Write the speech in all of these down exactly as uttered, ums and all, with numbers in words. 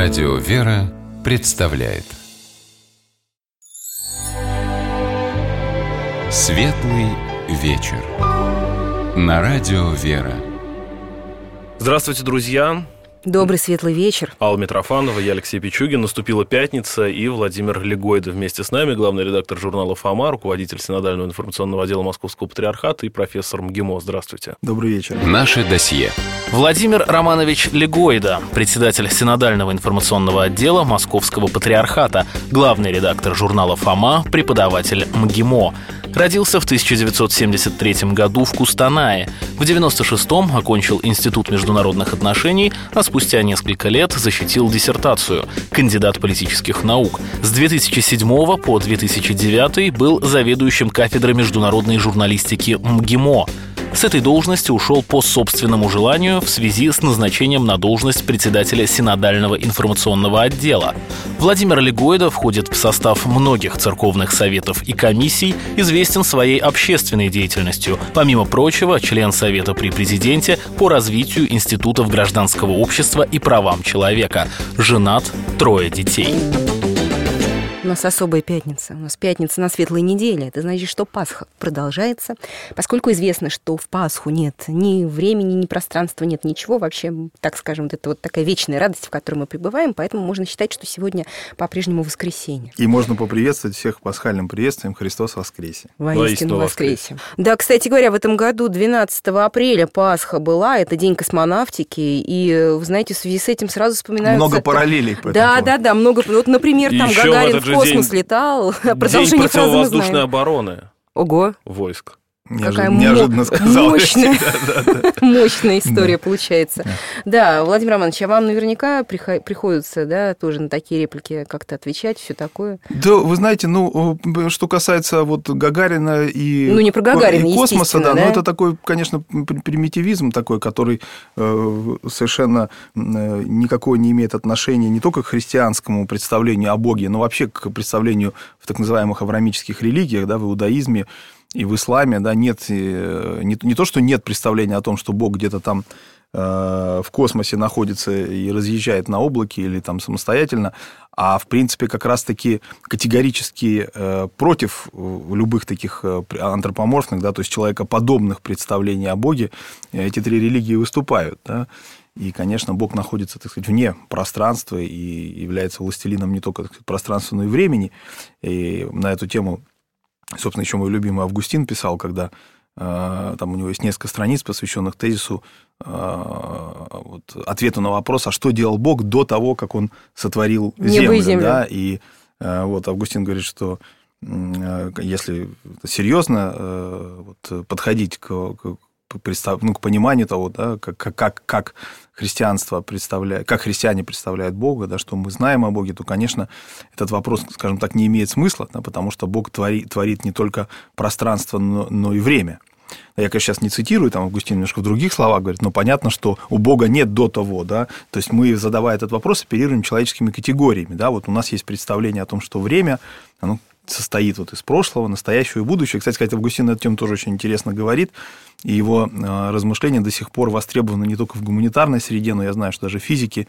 Радио «Вера» представляет Светлый вечер на Радио «Вера». Здравствуйте, друзья! Добрый светлый вечер. Алла Митрофанова, я Алексей Пичугин. Наступила пятница, и Владимир Легойда вместе с нами, главный редактор журнала «Фома», руководитель Синодального информационного отдела Московского патриархата и профессор МГИМО. Здравствуйте. Добрый вечер. Наше досье. Владимир Романович Легойда, председатель Синодального информационного отдела Московского патриархата, главный редактор журнала «Фома», преподаватель МГИМО. Родился в тысяча девятьсот семьдесят третьем году в Кустанае. В девяносто шестом окончил Институт международных отношений, а спустя несколько лет защитил диссертацию. Кандидат политических наук. С две тысячи седьмого по две тысячи девятый был заведующим кафедрой международной журналистики МГИМО. С этой должности ушел по собственному желанию в связи с назначением на должность председателя Синодального информационного отдела. Владимир Легойда входит в состав многих церковных советов и комиссий, известен своей общественной деятельностью. Помимо прочего, член Совета при президенте по развитию институтов гражданского общества и правам человека. Женат, трое детей. У нас особая пятница. У нас пятница на светлой неделе. Это значит, что Пасха продолжается. Поскольку известно, что в Пасху нет ни времени, ни пространства, нет ничего. Вообще, так скажем, вот это вот такая вечная радость, в которой мы пребываем. Поэтому можно считать, что сегодня по-прежнему воскресенье. И можно поприветствовать всех пасхальным приветствием «Христос воскресе». Воистину воскресе. Да, кстати говоря, в этом году двенадцатого апреля Пасха была. Это день космонавтики. И, вы знаете, в связи с этим сразу вспоминаются... Много параллелей по этому Да, поводу. да, да. Много... Вот, например, там Еще Гагарин в космос день, летал. День противовоздушной обороны. Ого. Войск. Какая Неожиданно мо- сказал. мощная, Да, да, да. мощная история Да. получается. Да, Владимир Романович, а вам наверняка прихо- приходится, да, тоже на такие реплики как-то отвечать, все такое? Да, вы знаете, ну, что касается вот Гагарина и, Ну, не про Гагарина, и космоса, да, естественно, но да? это такой, конечно, примитивизм такой, который э, совершенно э, никакого не имеет отношения не только к христианскому представлению о Боге, но вообще к представлению в так называемых авраамических религиях, да, в иудаизме и в исламе, да, нет, не, не то, что нет представления о том, что Бог где-то там э, в космосе находится и разъезжает на облаке или там самостоятельно, а в принципе как раз-таки категорически э, против любых таких антропоморфных, да, то есть человекоподобных представлений о Боге эти три религии выступают, да. И, конечно, Бог находится, так сказать, вне пространства и является властелином не только, так сказать, пространства, но и времени. И на эту тему, собственно, еще мой любимый Августин писал, когда э, там у него есть несколько страниц, посвященных тезису, э, вот, ответу на вопрос, а что делал Бог до того, как он сотворил Небо и землю. землю. Да? И э, вот Августин говорит, что э, если серьезно э, вот, подходить к, к, представ, ну, к пониманию того, да, как, как, как христианство представляет, как христиане представляют Бога, да, что мы знаем о Боге, то, конечно, этот вопрос, скажем так, не имеет смысла, да, потому что Бог творит, творит не только пространство, но, но и время. Я, конечно, сейчас не цитирую, там Августин немножко в других словах говорит, но понятно, что у Бога нет до того, да, то есть мы, задавая этот вопрос, оперируем человеческими категориями, да, вот у нас есть представление о том, что время, оно состоит вот из прошлого, настоящего и будущего. Кстати сказать, Августин на эту тему тоже очень интересно говорит, и его размышления до сих пор востребованы не только в гуманитарной среде, но я знаю, что даже физики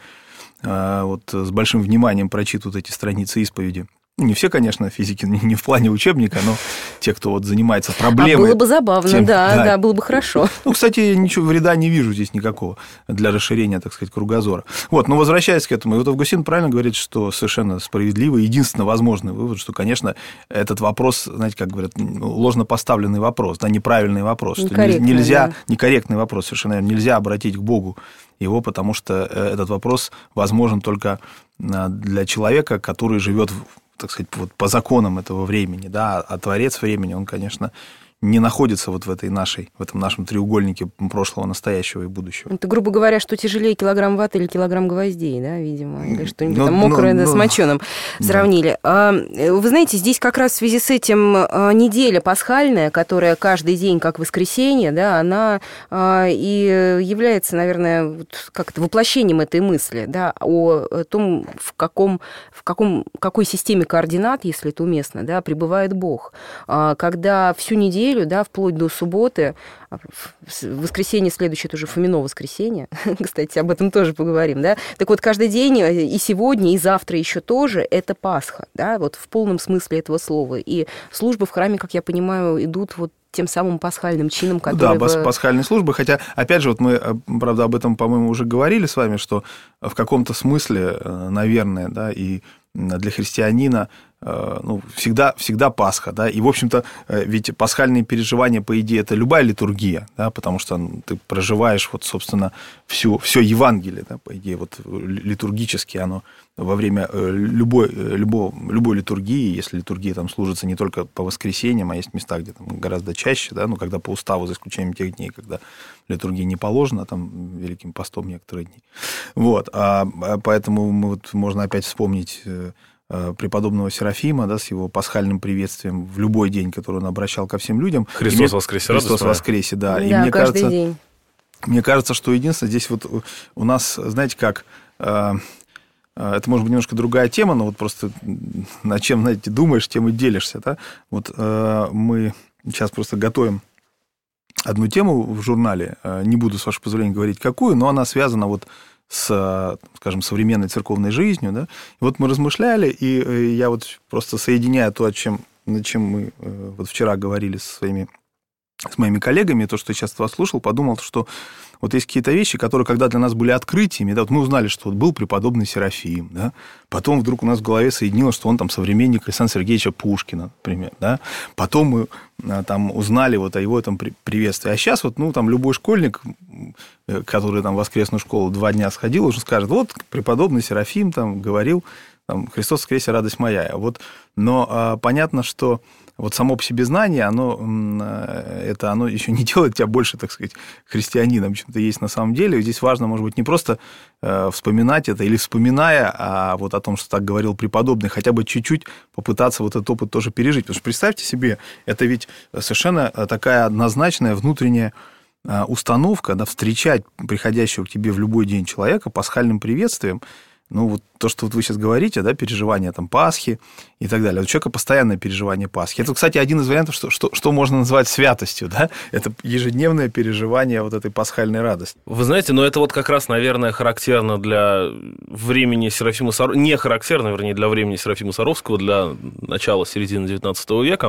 вот с большим вниманием прочитывают эти страницы исповеди. Не все, конечно, физики, не в плане учебника, но те, кто вот занимается проблемой. А было бы забавно, тем, да, да, да, было бы хорошо. Ну, кстати, ничего вреда не вижу здесь никакого для расширения, так сказать, кругозора. Вот, но возвращаясь к этому, и вот Августин правильно говорит, что совершенно справедливый, единственно возможный вывод, что, конечно, этот вопрос, знаете, как говорят, ложно поставленный вопрос, да, неправильный вопрос, что нельзя, да. некорректный вопрос, совершенно верно, нельзя обратить к Богу его, потому что этот вопрос возможен только для человека, который живет в, так сказать, вот по законам этого времени, да, а творец времени, он, конечно, не находится вот в этой нашей, в этом нашем треугольнике прошлого, настоящего и будущего. Это, грубо говоря, что тяжелее килограмм ваты или килограмм гвоздей, да, видимо, или что-нибудь ну, там мокрое, ну, да, ну, с моченым сравнили. Да. Вы знаете, здесь как раз в связи с этим неделя пасхальная, которая каждый день, как воскресенье, да, она и является, наверное, как-то воплощением этой мысли, да, о том, в каком, в каком, какой системе координат, если это уместно, да, пребывает Бог. Когда всю неделю неделю, да, вплоть до субботы. Воскресенье следующее, это уже Фомино воскресенье, кстати, об этом тоже поговорим, да. Так вот, каждый день, и сегодня, и завтра еще тоже, это Пасха, да, вот в полном смысле этого слова. И службы в храме, как я понимаю, идут вот тем самым пасхальным чином, который... Да, пасхальные службы, хотя, опять же, вот мы, правда, об этом, по-моему, уже говорили с вами, что в каком-то смысле, наверное, да, и для христианина, ну, всегда, всегда Пасха, да, и, в общем-то, ведь пасхальные переживания, по идее, это любая литургия, да, потому что ты проживаешь, вот, собственно, всю, все Евангелие, да, по идее, вот, литургически оно во время любой, любой, любой литургии, если литургия там служится не только по воскресеньям, а есть места, где там гораздо чаще, да, ну, когда по уставу, за исключением тех дней, когда литургия не положена, там, Великим постом некоторые дни. Вот, а, поэтому мы, вот, можно опять вспомнить преподобного Серафима, да, с его пасхальным приветствием в любой день, который он обращал ко всем людям. Христос воскресе, Христос воскресе, да. Да, и мне каждый кажется, день. Мне кажется, что единственное, здесь вот у нас, знаете, как... Это, может быть, немножко другая тема, но вот просто над чем, знаете, думаешь, тем и делишься, да. Вот мы сейчас просто готовим одну тему в журнале, не буду, с вашего позволения, говорить, какую, но она связана вот с, скажем, современной церковной жизнью, да. И вот мы размышляли, и я вот просто соединяю то, о чем, над чем мы вот вчера говорили со своими, с моими коллегами, то, что я сейчас вас слушал, подумал, что вот есть какие-то вещи, которые когда для нас были открытиями, да, вот мы узнали, что вот был преподобный Серафим, да, потом вдруг у нас в голове соединилось, что он там современник Александра Сергеевича Пушкина, например, да, потом мы там узнали вот о его этом приветствии, а сейчас вот, ну, там любой школьник, который там в воскресную школу два дня сходил, уже скажет, вот преподобный Серафим там говорил, там, Христос воскресе, радость моя, вот, но а, понятно, что вот само по себе знание, оно, это оно еще не делает тебя больше, так сказать, христианином, чем ты есть на самом деле. Здесь важно, может быть, не просто вспоминать это или вспоминая а вот о том, что так говорил преподобный, хотя бы чуть-чуть попытаться вот этот опыт тоже пережить. Потому что представьте себе, это ведь совершенно такая однозначная внутренняя установка, да, встречать приходящего к тебе в любой день человека пасхальным приветствием. Ну, вот то, что вот вы сейчас говорите, да, переживания там Пасхи и так далее. У человека постоянное переживание Пасхи. Это, кстати, один из вариантов, что, что, что можно назвать святостью, да? Это ежедневное переживание вот этой пасхальной радости. Вы знаете, но это вот как раз, наверное, характерно для времени Серафима Саровского, не характерно, вернее, для времени Серафима Саровского, для начала середины девятнадцатого века.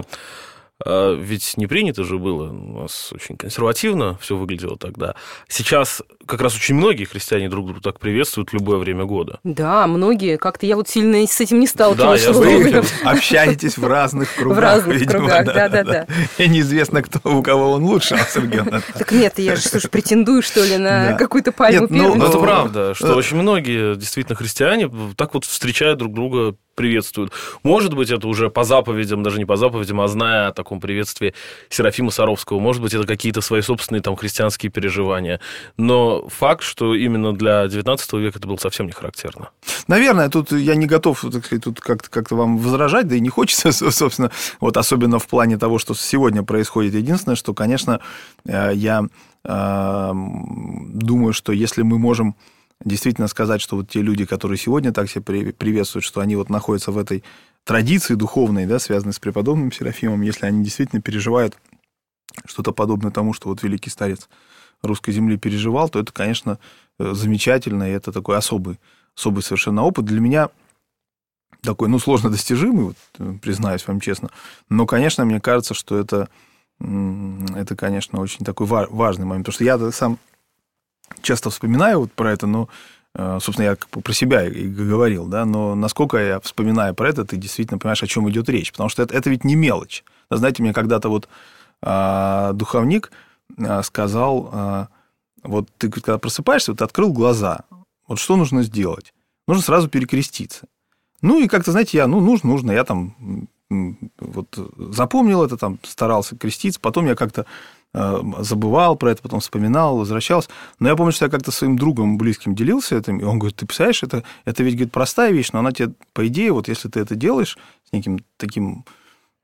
Ведь не принято же было, у нас очень консервативно все выглядело тогда. Сейчас как раз очень многие христиане друг друга так приветствуют в любое время года. Да, многие. Как-то я вот сильно с этим не сталкивалась. Да, вы общаетесь в разных кругах. В разных видимо, кругах, да, да-да-да. И неизвестно, кто, у кого он лучше, особенно. Так нет, я же что ж, претендую, что ли, на Да. какую-то пальму Нет, ну, первенства. Но это Ну, правда, что э. очень многие действительно христиане так вот встречают друг друга, приветствуют. Может быть, это уже по заповедям, даже не по заповедям, а зная о таком приветствии Серафима Саровского, может быть, это какие-то свои собственные там христианские переживания. Но факт, что именно для девятнадцатого века это было совсем не характерно. Наверное, тут я не готов, так сказать, тут как-то, как-то вам возражать, да и не хочется, собственно, вот особенно в плане того, что сегодня происходит. Единственное, что, конечно, я думаю, что если мы можем действительно сказать, что вот те люди, которые сегодня так себя приветствуют, что они вот находятся в этой традиции духовной, да, связанной с преподобным Серафимом, если они действительно переживают что-то подобное тому, что вот великий старец русской земли переживал, то это, конечно, замечательно, и это такой особый, особый совершенно опыт. Для меня такой, ну, сложно достижимый, вот, признаюсь вам честно, но, конечно, мне кажется, что это, это конечно, очень такой важный момент, потому что я сам часто вспоминаю вот про это, но, собственно, я про себя и говорил, да, но насколько я вспоминаю про это, ты действительно понимаешь, о чем идет речь, потому что это, это ведь не мелочь. Знаете, мне когда-то вот а, духовник сказал, а, вот ты когда просыпаешься, вот ты открыл глаза, вот что нужно сделать? Нужно сразу перекреститься. Ну, и как-то, знаете, я, ну, нужно, нужно, я там вот запомнил это, там старался креститься, потом я как-то забывал про это, потом вспоминал, возвращался. Но я помню, что я как-то своим другом близким делился этим, и он говорит, ты представляешь, это, это ведь, говорит, простая вещь, но она тебе, по идее, вот если ты это делаешь с неким таким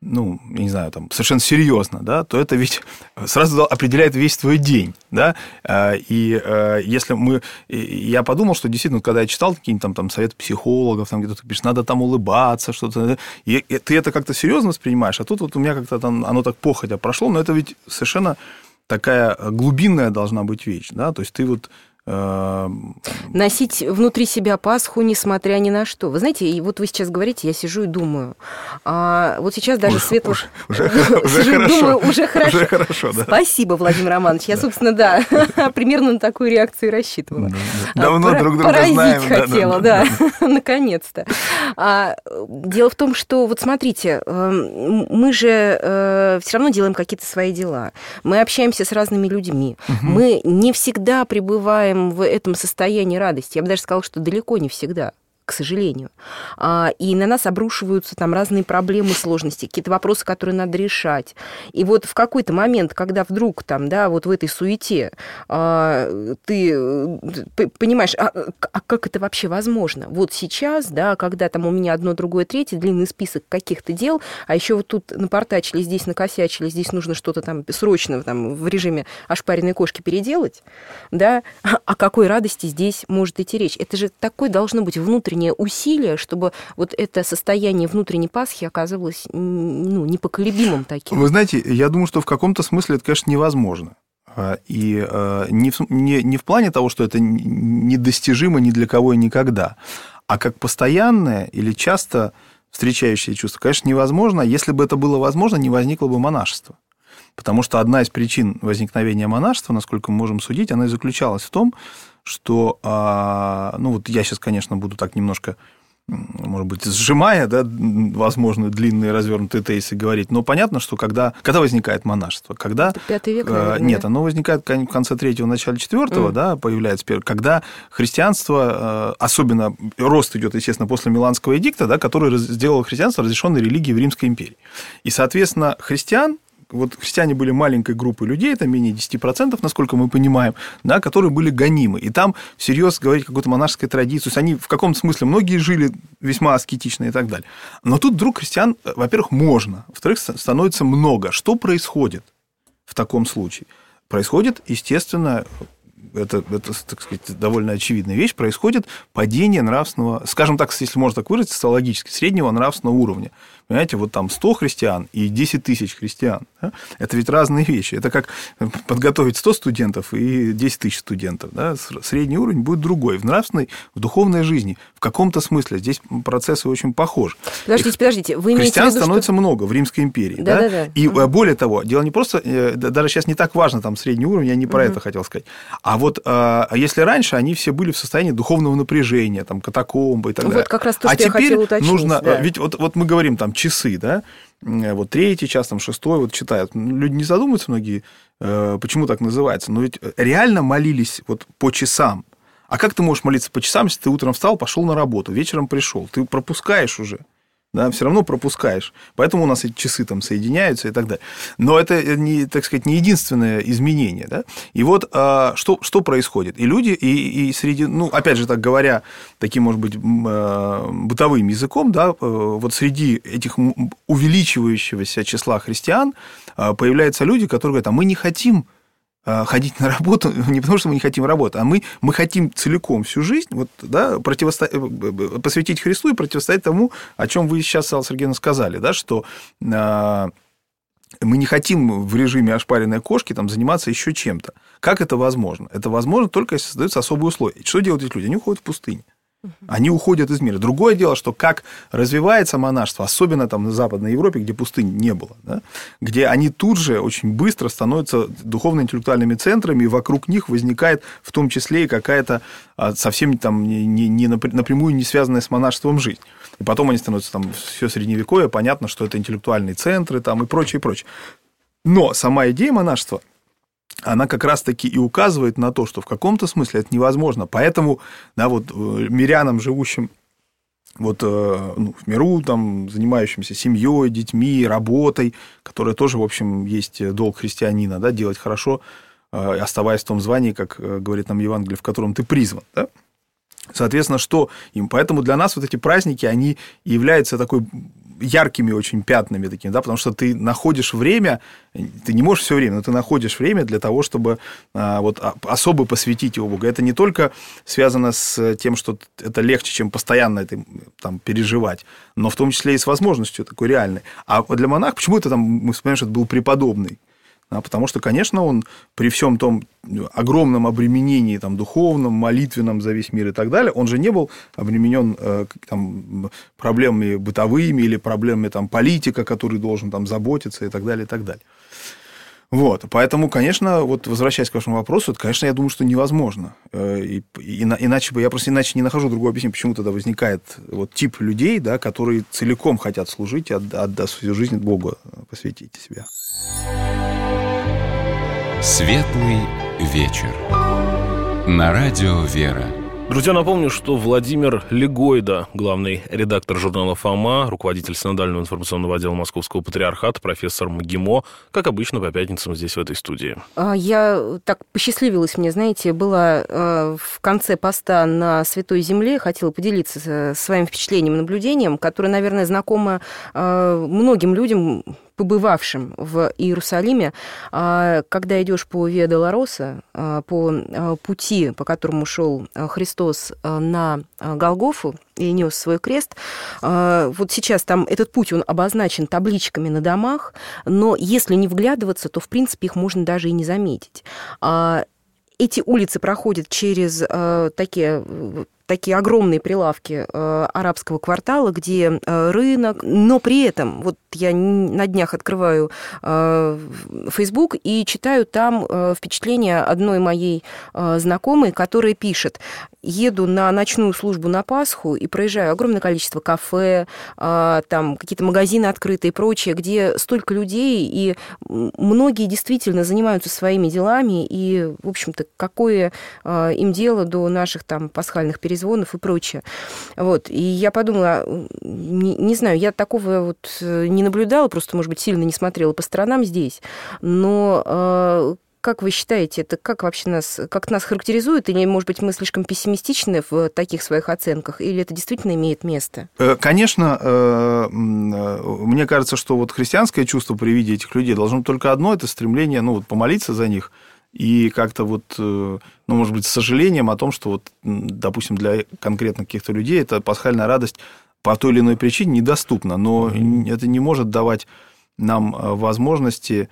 ну, я не знаю, там, совершенно серьезно, да, то это ведь сразу определяет весь твой день, да, и если мы... Я подумал, что действительно, когда я читал какие-нибудь там, там советы психологов, там где-то пишешь, надо там улыбаться, что-то, и ты это как-то серьезно воспринимаешь, а тут вот у меня как-то там оно так походя прошло, но это ведь совершенно такая глубинная должна быть вещь, да, то есть ты вот... Носить внутри себя Пасху, несмотря ни на что. Вы знаете, и вот вы сейчас говорите, я сижу и думаю. А вот сейчас даже светло... Уже хорошо. Уже хорошо. Спасибо, Владимир Романович. Я, собственно, да, примерно на такую реакцию рассчитывала. Давно друг друга знаем. Поразить хотела, да, наконец-то. Дело в том, что, вот смотрите, мы же все равно делаем какие-то свои дела. Мы общаемся с разными людьми. Мы не всегда пребываем в этом состоянии радости. Я бы даже сказала, что далеко не всегда, к сожалению. И на нас обрушиваются там разные проблемы, сложности, какие-то вопросы, которые надо решать. И вот в какой-то момент, когда вдруг там, да, вот в этой суете ты понимаешь, а, а как это вообще возможно? Вот сейчас, да, когда там у меня одно, другое, третье, длинный список каких-то дел, а еще вот тут напортачили, здесь накосячили, здесь нужно что-то там срочно там, в режиме ошпаренной кошки переделать, да, о какой радости здесь может идти речь? Это же такое должно быть внутреннее усилие, чтобы вот это состояние внутренней Пасхи оказывалось, ну, непоколебимым таким. Вы знаете, я думаю, что в каком-то смысле это, конечно, невозможно. И не в, не, не в плане того, что это недостижимо ни для кого и никогда, а как постоянное или часто встречающееся чувство, конечно, невозможно. Если бы это было возможно, не возникло бы монашество. Потому что одна из причин возникновения монашества, насколько мы можем судить, она и заключалась в том, что, ну вот я сейчас, конечно, буду так немножко, может быть, сжимая, да, возможно, длинные развернутые тезисы говорить, но понятно, что когда, когда возникает монашество, когда... Это пятый век, наверное, Нет, да? оно возникает в конце третьего, начале четвертого, mm. да, появляется первый, когда христианство, особенно рост идет, естественно, после Миланского эдикта, да, который сделал христианство разрешенной религией в Римской империи. И, соответственно, христиан, вот христиане были маленькой группой людей, это менее десять процентов, насколько мы понимаем, да, которые были гонимы. И там всерьез говорить о какой-то монашеской традиции. То есть они в каком-то смысле, многие жили весьма аскетично и так далее. Но тут вдруг христиан, во-первых, можно, во-вторых, становится много. Что происходит в таком случае? Происходит, естественно, это, это, так сказать, довольно очевидная вещь, происходит падение нравственного, скажем так, если можно так выразиться, социологически, среднего нравственного уровня. Понимаете, вот там сто христиан и десять тысяч христиан. Да? Это ведь разные вещи. Это как подготовить сто студентов и десять тысяч студентов. Да? Средний уровень будет другой. В нравственной, в духовной жизни, в каком-то смысле. Здесь процессы очень похожи. Подождите, подождите. Вы имеете христиан в виду, становится что... много в Римской империи. Да, да? Да, да. И угу. более того, дело не просто... Даже сейчас не так важно там средний уровень, я не про угу. это хотел сказать. А вот если раньше они все были в состоянии духовного напряжения, там, катакомбы и так далее. Вот как раз то, а что я хотела уточнить. Нужно... Да. Ведь вот, вот мы говорим там часы, да? Вот третий час, там шестой, вот читают. Люди не задумываются многие, почему так называется. Но ведь реально молились вот по часам. А как ты можешь молиться по часам, если ты утром встал, пошел на работу, вечером пришел? Ты пропускаешь уже. Да, все равно пропускаешь. Поэтому у нас эти часы там соединяются и так далее. Но это, не, так сказать, не единственное изменение. Да? И вот что, что происходит? И люди, и, и среди, ну, опять же, так говоря, таким, может быть, бытовым языком, да, вот среди этих увеличивающегося числа христиан появляются люди, которые говорят, а мы не хотим ходить на работу не потому, что мы не хотим работать, а мы, мы хотим целиком всю жизнь вот, да, противосто... посвятить Христу и противостоять тому, о чем вы сейчас, Алла Сергеевна, сказали, да, что мы не хотим в режиме ошпаренной кошки там, заниматься еще чем-то. Как это возможно? Это возможно только если создаются особые условия. Что делают эти люди? Они уходят в пустыню. Они уходят из мира. Другое дело, что как развивается монашество, особенно там в Западной Европе, где пустынь не было, да, где они тут же очень быстро становятся духовно-интеллектуальными центрами, и вокруг них возникает в том числе и какая-то совсем там не, не напрямую не связанная с монашеством жизнь. И потом они становятся там все средневековье, понятно, что это интеллектуальные центры там, и прочее, и прочее. Но сама идея монашества, она как раз-таки и указывает на то, что в каком-то смысле это невозможно. Поэтому, да, вот мирянам, живущим вот, ну, в миру, там, занимающимся семьей, детьми, работой, которая тоже, в общем, есть долг христианина, да, делать хорошо, оставаясь в том звании, как говорит нам Евангелие, в котором ты призван, да? Соответственно, что им? Поэтому для нас вот эти праздники, они являются такой яркими очень пятнами такими, да, потому что ты находишь время, ты не можешь все время, но ты находишь время для того, чтобы а, вот, особо посвятить его Богу. Это не только связано с тем, что это легче, чем постоянно это там, переживать, но в том числе и с возможностью такой реальной. А для монаха, почему это там, мы вспоминаем, что это был преподобный? А, потому что, конечно, он при всем том огромном обременении там, духовном, молитвенном за весь мир и так далее, он же не был обременен э, там, проблемами бытовыми или проблемами там, политика, который должен там, заботиться и так далее, и так далее. Вот, поэтому, конечно, вот возвращаясь к вашему вопросу, это, конечно, я думаю, что невозможно. И, и, иначе бы, я просто иначе не нахожу другого объяснения, почему тогда возникает вот тип людей, да, которые целиком хотят служить и отдать свою жизнь Богу, посвятить себя. Светлый вечер. На радио «Вера». Друзья, напомню, что Владимир Легойда, главный редактор журнала «Фома», руководитель Синодального информационного отдела Московского патриархата, профессор МГИМО, как обычно, по пятницам здесь, в этой студии. Я так посчастливилась мне, знаете, была в конце поста на Святой Земле, хотела поделиться своим впечатлением и наблюдением, которое, наверное, знакомо многим людям, побывавшим в Иерусалиме, когда идешь по Виа Долороса, по пути, по которому шел Христос на Голгофу и нес свой крест, вот сейчас там этот путь, он обозначен табличками на домах, но если не вглядываться, то, в принципе, их можно даже и не заметить. Эти улицы проходят через такие... такие огромные прилавки э, арабского квартала, где э, рынок, но при этом, вот я на днях открываю э, Facebook и читаю там э, впечатление одной моей э, знакомой, которая пишет: еду на ночную службу на Пасху и проезжаю огромное количество кафе, э, там какие-то магазины открытые и прочее, где столько людей, и многие действительно занимаются своими делами, и, в общем-то, какое э, им дело до наших там пасхальных перезвонов звонов и прочее. Вот. И я подумала, не, не знаю, я такого вот не наблюдала, просто, может быть, сильно не смотрела по сторонам здесь, но э, как вы считаете, это как вообще нас, как нас характеризует, или, может быть, мы слишком пессимистичны в таких своих оценках, или это действительно имеет место? Конечно, мне кажется, что вот христианское чувство при виде этих людей должно быть только одно, это стремление, ну, вот, помолиться за них, и как-то вот, ну, может быть, с сожалением о том, что, вот, допустим, для конкретно каких-то людей эта пасхальная радость по той или иной причине недоступна, но mm-hmm. это не может давать нам возможности,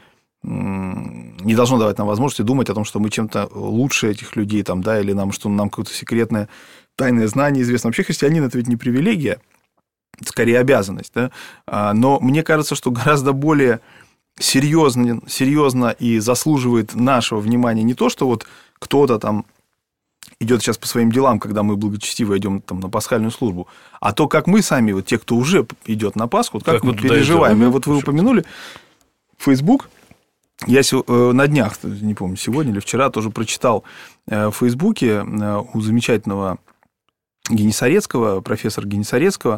не должно давать нам возможности думать о том, что мы чем-то лучше этих людей, там, да, или нам, что нам какое-то секретное тайное знание известно. Вообще христианин – это ведь не привилегия, это скорее обязанность, да? Но мне кажется, что гораздо более... Серьезно, серьезно и заслуживает нашего внимания не то, что вот кто-то там идет сейчас по своим делам, когда мы благочестиво идем там на пасхальную службу, а то, как мы сами, вот те, кто уже идет на Пасху, вот как, как мы переживаем. И вот вы упомянули Facebook. Я на днях, не помню, сегодня или вчера тоже прочитал в Фейсбуке у замечательного Генисарецкого, профессора Генисарецкого,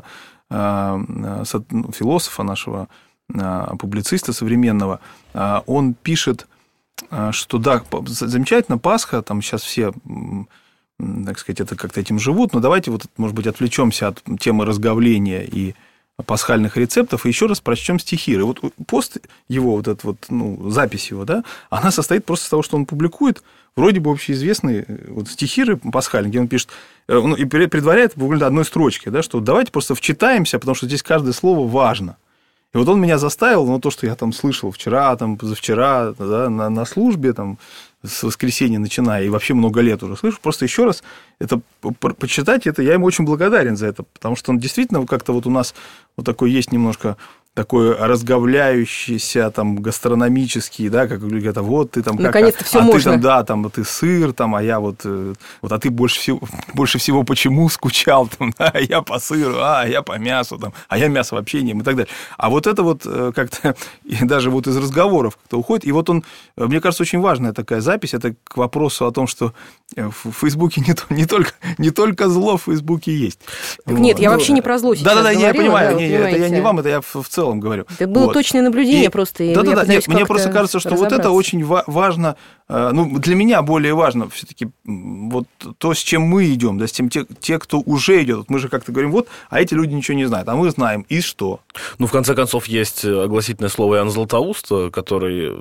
философа нашего, публициста современного, он пишет, что да, замечательно, Пасха, там сейчас все, так сказать, это как-то этим живут, но давайте вот, может быть, отвлечемся от темы разговления и пасхальных рецептов и еще раз прочтем стихиры. И вот пост его, вот эта вот, ну, запись его, да, она состоит просто из того, что он публикует вроде бы общеизвестные вот стихиры пасхальные, где он пишет, ну, и предваряет буквально одной строчкой, да, что давайте просто вчитаемся, потому что здесь каждое слово важно. И вот он меня заставил, ну, то, что я там слышал вчера, там, позавчера, да, на, на службе, там, с воскресенья начиная, и вообще много лет уже слышу, просто еще раз это почитать, это я ему очень благодарен за это, потому что он действительно как-то вот у нас вот такой есть немножко такой разговляющийся, там, гастрономический, да, как люди говорят, а вот ты там... Наконец-то как, все а можно. Ты там, да, там, ты сыр, там, а я вот... вот а ты больше всего, больше всего почему скучал, там, да, а я по сыру, а я по мясу, там, а я мясо вообще не ем и так далее. А вот это вот как-то и даже вот из разговоров как-то уходит. И вот он, мне кажется, очень важная такая запись, это к вопросу о том, что в Фейсбуке не, не, только, не только зло в Фейсбуке есть. Так нет, я вообще не про зло сейчас Да-да-да, говорила, я понимаю, да, не, это я не вам, это я в целом целом говорю. Это было вот. точное наблюдение и, просто. Да, да, да. Нет, мне просто кажется, что вот это очень ва- важно, ну, для меня более важно все-таки вот то, с чем мы идем, да, с тем, те, те, кто уже идет. Вот мы же как-то говорим, вот, а эти люди ничего не знают, а мы знаем, и что? Ну, в конце концов, есть огласительное слово Иоанна Златоуста, который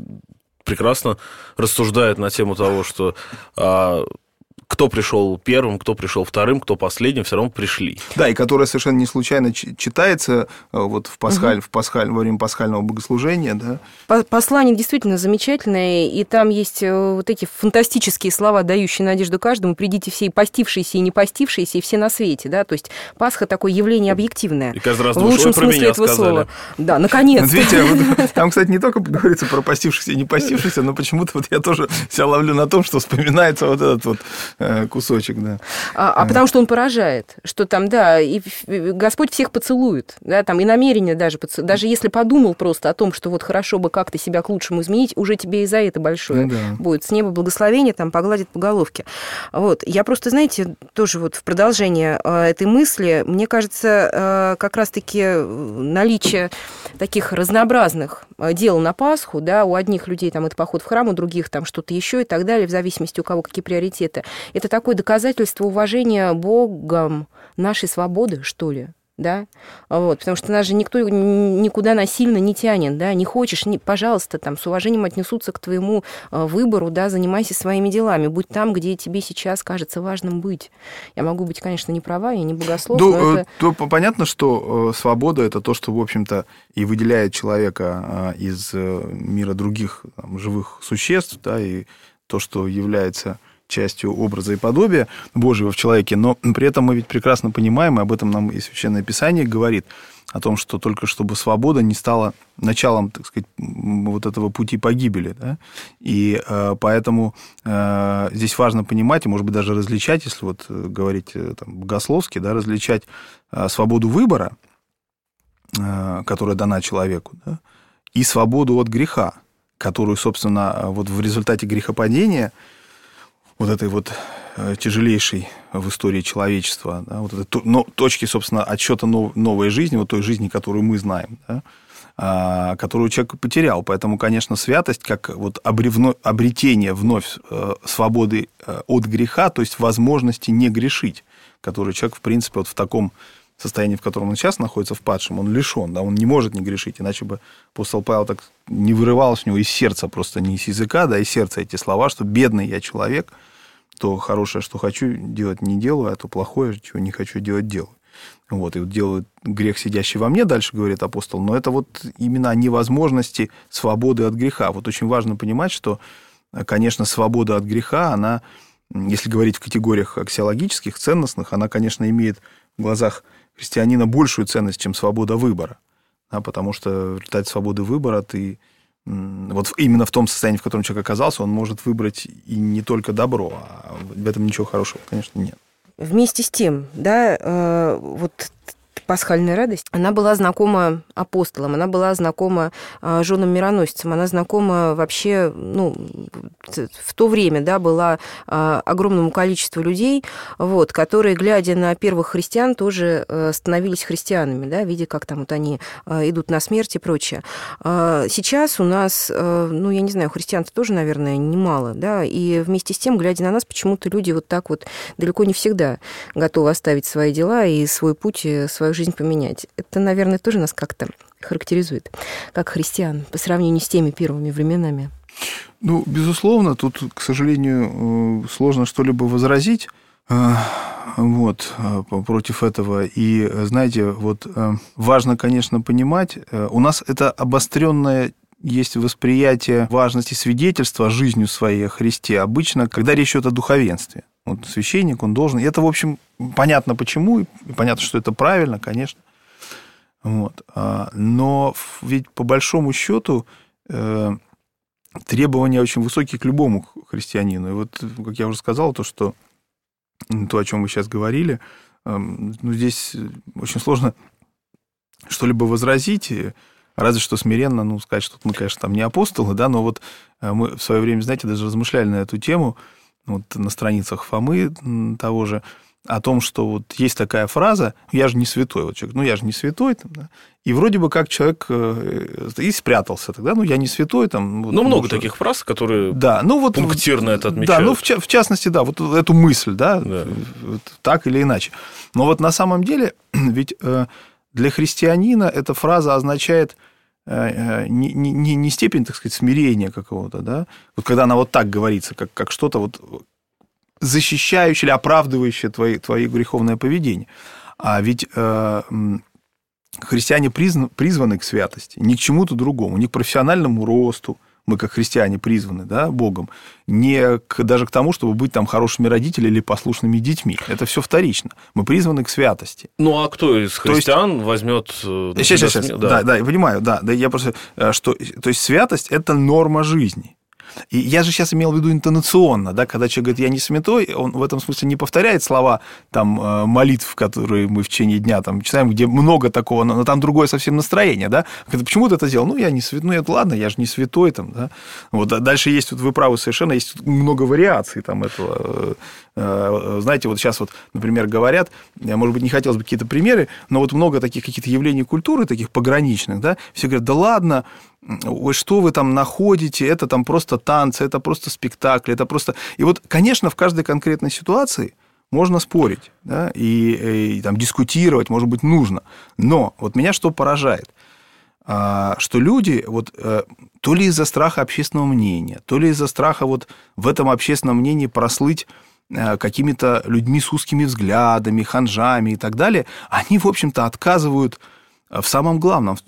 прекрасно рассуждает на тему того, что а, кто пришел первым, кто пришел вторым, кто последним, все равно пришли. Да, и которая совершенно не случайно читается вот в, пасхаль, угу. в пасхаль, во время пасхального богослужения. Да. Послание действительно замечательное, и там есть вот эти фантастические слова, дающие надежду каждому: «Придите все и постившиеся, и не постившиеся, и все на свете». Да? То есть Пасха такое явление объективное. И каждый раз в думаешь, лучшем ой, про смысле меня этого сказали. слова. Да, наконец-то. Видите, вот, там, кстати, не только говорится про постившихся и не постившихся, но почему-то вот я тоже себя ловлю на том, что вспоминается вот этот вот кусочек, да. А, а потому что он поражает, что там, да, и Господь всех поцелует, да, там и намерение даже, даже если подумал просто о том, что вот хорошо бы как-то себя к лучшему изменить, уже тебе и за это большое ну, да. будет. С неба благословение там погладит по головке. Вот. Я просто, знаете, тоже вот в продолжение этой мысли, мне кажется, как раз-таки наличие таких разнообразных дел на Пасху, да, у одних людей там это поход в храм, у других там что-то еще и так далее, в зависимости у кого какие приоритеты. Это такое доказательство уважения Богом нашей свободы, что ли, да, вот, потому что нас же никто никуда насильно не тянет, да, не хочешь, не, пожалуйста, там, с уважением отнесутся к твоему выбору, да, занимайся своими делами, будь там, где тебе сейчас кажется важным быть. Я могу быть, конечно, не права, я не богослов, ну, но это... То понятно, что свобода – это то, что, в общем-то, и выделяет человека из мира других там, живых существ, да, и то, что является... частью образа и подобия Божьего в человеке, но при этом мы ведь прекрасно понимаем, и об этом нам и Священное Писание говорит, о том, что только чтобы свобода не стала началом, так сказать, вот этого пути погибели. Да? И э, поэтому э, здесь важно понимать, и, может быть, даже различать, если вот говорить там, богословски, да, различать э, свободу выбора, э, которая дана человеку, да, и свободу от греха, которую, собственно, вот в результате грехопадения вот этой вот тяжелейшей в истории человечества, да, вот этой но, точки, собственно, отсчета нов, новой жизни, вот той жизни, которую мы знаем, да, а, которую человек потерял. Поэтому, конечно, святость, как вот обревно, обретение вновь э, свободы э, от греха, то есть возможности не грешить, которую человек, в принципе, вот в таком состоянии, в котором он сейчас находится, в падшем, он лишен, да, он не может не грешить, иначе бы апостол Павел так не вырывалось у него из сердца, просто не из языка, да, из сердца эти слова, что бедный я человек, то хорошее, что хочу делать, не делаю, а то плохое, чего не хочу делать, делаю. Вот, и вот делаю грех, сидящий во мне, дальше говорит апостол, но это вот именно о невозможности свободы от греха. Вот очень важно понимать, что, конечно, свобода от греха, она, если говорить в категориях аксиологических, ценностных, она, конечно, имеет в глазах христианина большую ценность, чем свобода выбора. Да, потому что в результате свободы выбора ты вот именно в том состоянии, в котором человек оказался, он может выбрать и не только добро, а в этом ничего хорошего, конечно, нет. Вместе с тем, да, э, вот пасхальная радость, она была знакома апостолам, она была знакома э, женам-мироносицам, она знакома вообще, ну, в то время, да, была э, огромному количеству людей, вот, которые, глядя на первых христиан, тоже э, становились христианами, да, видя, как там вот они э, идут на смерть и прочее. Э, сейчас у нас, э, ну, я не знаю, христиан-то тоже, наверное, немало, да, и вместе с тем, глядя на нас, почему-то люди вот так вот далеко не всегда готовы оставить свои дела и свой путь, и свою жизнь поменять. Это, наверное, тоже нас как-то характеризует, как христиан, по сравнению с теми первыми временами. Ну, безусловно, тут, к сожалению, сложно что-либо возразить вот, против этого. И, знаете, вот важно, конечно, понимать, у нас это обостренное есть восприятие важности свидетельства жизнью своей о Христе обычно, когда речь идет о духовенстве. Вот священник, он должен... И это, в общем, понятно почему, и понятно, что это правильно, конечно. Вот. Но ведь по большому счету требования очень высокие к любому христианину. И вот, как я уже сказал, то, что то, о чем вы сейчас говорили, ну, здесь очень сложно что-либо возразить, разве что смиренно, ну, сказать, что мы, конечно, там не апостолы, да, но вот мы в свое время, знаете, даже размышляли на эту тему, вот на страницах Фомы того же, о том, что вот есть такая фраза «я же не святой». Вот человек, ну, я же не святой. Там, да? И вроде бы как человек и спрятался тогда, ну, я не святой. Там, вот, ну, много может... таких фраз, которые да, ну, вот, пунктирно это отмечают. Да, ну, в, в частности, да, вот эту мысль, да, да. Вот, так или иначе. Но вот на самом деле, ведь для христианина эта фраза означает не, не, не степень, так сказать, смирения какого-то, да, вот когда она вот так говорится, как, как что-то вот защищающее или оправдывающее твои, твои греховное поведение. А ведь э, христиане призваны, призваны к святости, не к чему-то другому, не к профессиональному росту. Мы, как христиане, призваны, да, Богом, не к, даже к тому, чтобы быть там хорошими родителями или послушными детьми. Это все вторично. Мы призваны к святости. Ну, а кто из христиан есть... возьмет... Сейчас, сейчас, сейчас. Да. Да, да, я понимаю, да, да, я просто... Что, то есть, святость – это норма жизни. И я же сейчас имел в виду интонационно, да, когда человек говорит «я не святой», он в этом смысле не повторяет слова там, молитв, которые мы в течение дня там, читаем, где много такого, но там другое совсем настроение, да, когда почему ты это сделал, ну, я не святой, ну, это ладно, я же не святой, там, да, вот, дальше есть, вот вы правы совершенно, есть много вариаций там этого, знаете, вот сейчас вот, например, говорят, может быть, не хотелось бы какие-то примеры, но вот много таких каких-то явлений культуры, таких пограничных, да, все говорят, да ладно, ой, что вы там находите, это там просто танцы, это просто спектакль, это просто... И вот, конечно, в каждой конкретной ситуации можно спорить, да, и, и там дискутировать, может быть, нужно. Но вот меня что поражает, что люди вот то ли из-за страха общественного мнения, то ли из-за страха вот в этом общественном мнении прослыть какими-то людьми с узкими взглядами, ханжами и так далее, они, в общем-то, отказывают в самом главном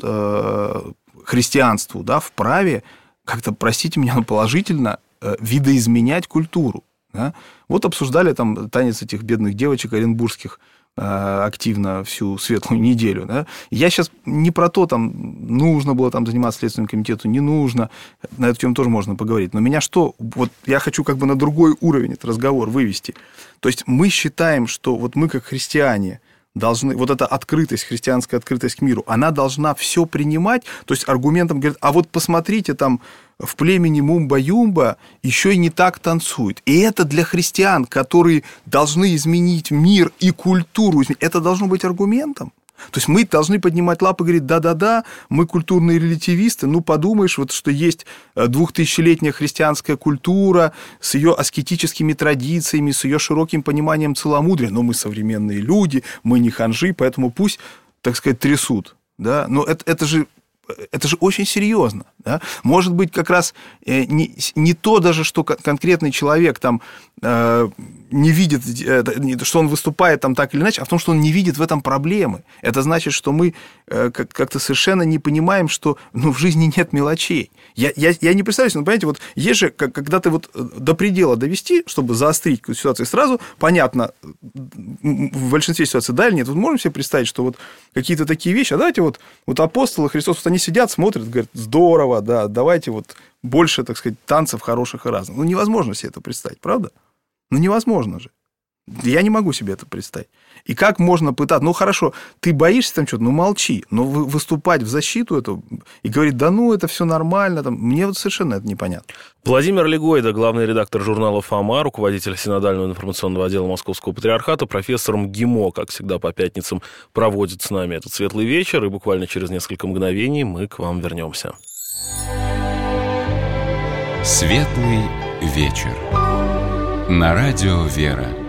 христианству, да, в праве как-то, простите меня, положительно видоизменять культуру. Да? Вот обсуждали там танец этих бедных девочек оренбургских активно всю светлую неделю. Да? Я сейчас не про то, там, нужно было там заниматься Следственному комитету, не нужно, на эту тему тоже можно поговорить. Но меня что, вот я хочу как бы на другой уровень этот разговор вывести. То есть мы считаем, что вот мы как христиане должны, вот эта открытость, христианская открытость к миру, она должна все принимать, то есть аргументом говорят, а вот посмотрите, там в племени Мумба-Юмба еще и не так танцуют. И это для христиан, которые должны изменить мир и культуру, это должно быть аргументом. То есть мы должны поднимать лапы и говорить, да-да-да, мы культурные релятивисты, ну, подумаешь, вот, что есть двухтысячелетняя христианская культура с ее аскетическими традициями, с ее широким пониманием целомудрия, но мы современные люди, мы не ханжи, поэтому пусть, так сказать, трясут. Да? Но это, это же... Это же очень серьезно. Да? Может быть, как раз не, не то даже, что конкретный человек там э, не видит, что он выступает там так или иначе, а в том, что он не видит в этом проблемы. Это значит, что мы э, как-то совершенно не понимаем, что ну, в жизни нет мелочей. Я, я, я не представляю, ну, понимаете, вот есть же, когда ты вот до предела довести, чтобы заострить какую-то ситуацию, сразу понятно, в большинстве ситуаций да или нет. Вот можем себе представить, что вот какие-то такие вещи, а давайте вот, вот апостолы Христос, вот они сидят, смотрят, говорят, здорово, да, давайте вот больше, так сказать, танцев хороших и разных. Ну, невозможно себе это представить, правда? Ну, невозможно же. Я не могу себе это представить. И как можно пытаться... Ну, хорошо, ты боишься там что-то, ну, молчи. Но выступать в защиту этого и говорить, да ну, это все нормально, там, мне вот совершенно это непонятно. Владимир Легойда, главный редактор журнала «Фома», руководитель Синодального информационного отдела Московского патриархата, профессор МГИМО, как всегда, по пятницам проводит с нами этот светлый вечер, и буквально через несколько мгновений мы к вам вернемся. Светлый вечер. На радио «Вера».